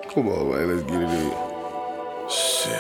Come on, man, let's get it in. Shit.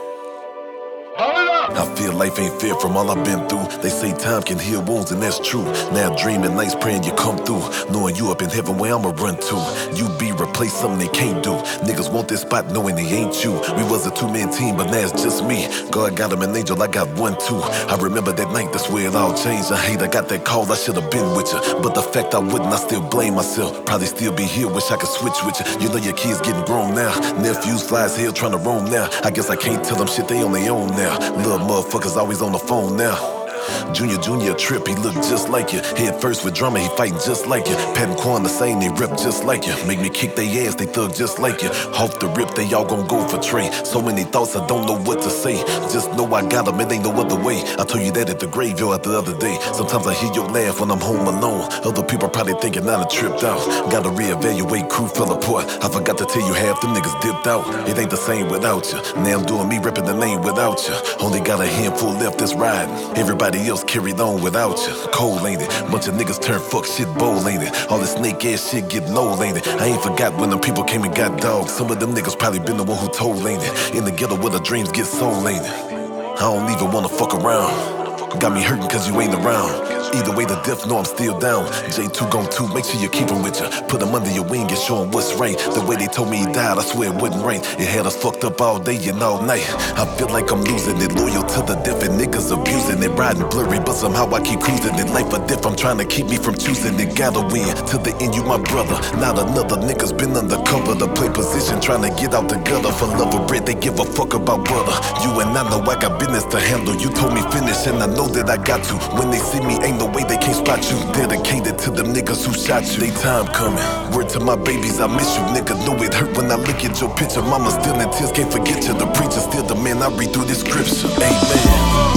I feel life ain't fair from all I've been through. They say time can heal wounds, and that's true. Now dreaming nights, praying you come through. Knowing you up in heaven where I'ma run to. You be replaced, something they can't do. Niggas want this spot knowing they ain't you. We was a two-man team, but now it's just me. God got him an angel, I got one too. I remember that night, that's where it all changed. I hate I got that call, I should've been with you. But the fact I wouldn't, I still blame myself. Probably still be here, wish I could switch with you. You know your kids getting grown now. Nephews fly as hell trying to roam now. I guess I can't tell them shit, they on their own now. Little motherfuckers always on the phone now. Junior a trip, he look just like you. Head first with drama, he fighting just like you. Pat and Quan the same, they rep just like you. Make me kick they ass, they thug just like you. Off the rip, they all gon' go for Trey. So many thoughts, I don't know what to say. Just know I got them, it ain't no other way. I told you that at the graveyard the other day. Sometimes I hear your laugh when I'm home alone. Other people probably thinking I done tripped out. Gotta reevaluate, crew fell apart. I forgot to tell you half them niggas dipped out. It ain't the same without you. Now I'm doing me, repping the name without you. Only got a handful left that's riding. Everybody else carried on without you. Cold ain't it? Bunch of niggas turn fuck shit bold ain't it? All this snake ass shit getting old ain't it? I ain't forgot when them people came and got dogs. Some of them niggas probably been the one who told ain't it? In the ghetto where the dreams get sold ain't it? I don't even wanna fuck around. Got me hurting cause you ain't around. Either way, the death know I'm still down. J2 gon' 2, make sure you keep him with you. Put him under your wing and show him what's right. The way they told me he died, I swear it wasn't right. It had us fucked up all day and all night. I feel like I'm losing it, loyal to the death and niggas abusing it. Riding blurry, but somehow I keep cruising it. Life or death, I'm trying to keep me from choosing it. Gotta win, to the end you my brother. Not another nigga's been undercover to play position, trying to get out the gutter. For love of bread, they give a fuck about brother. You and I know I got business to handle. You told me finish and I know that I got to. When they see me, ain't no way they can't spot you. Dedicated to them niggas who shot you. They time coming. Word to my babies, I miss you. Nigga, know it hurt when I look at your picture. Mama still in tears, can't forget you. The preacher still the man, I read through this scripture. Amen.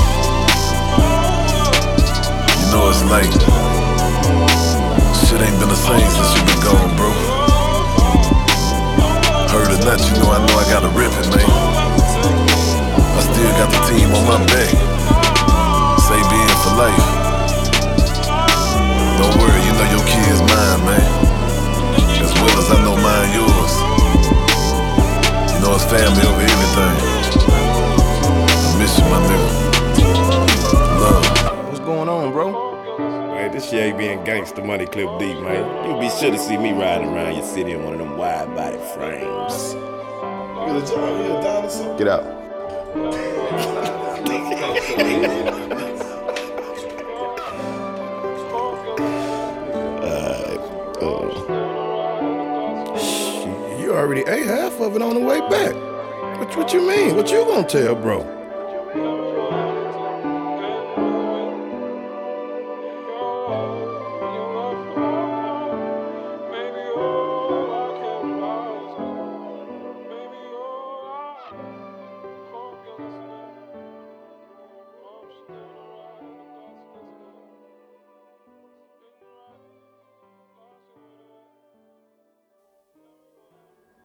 You know it's like shit ain't been the same since you been gone, bro. Heard or not, you know I gotta rip it, man. I still got the team on my back. Say being for life. Don't worry, you know your kid's mine, man. As well as I know mine yours. You know it's family over everything. I miss you, my nigga. Love. What's going on, bro? Man, this shit ain't being gangster money clip deep, man. You be sure to see me riding around your city in one of them wide body frames. You a dinosaur? Get out. You already ate half of it on the way back. What you mean? What you gonna tell, bro?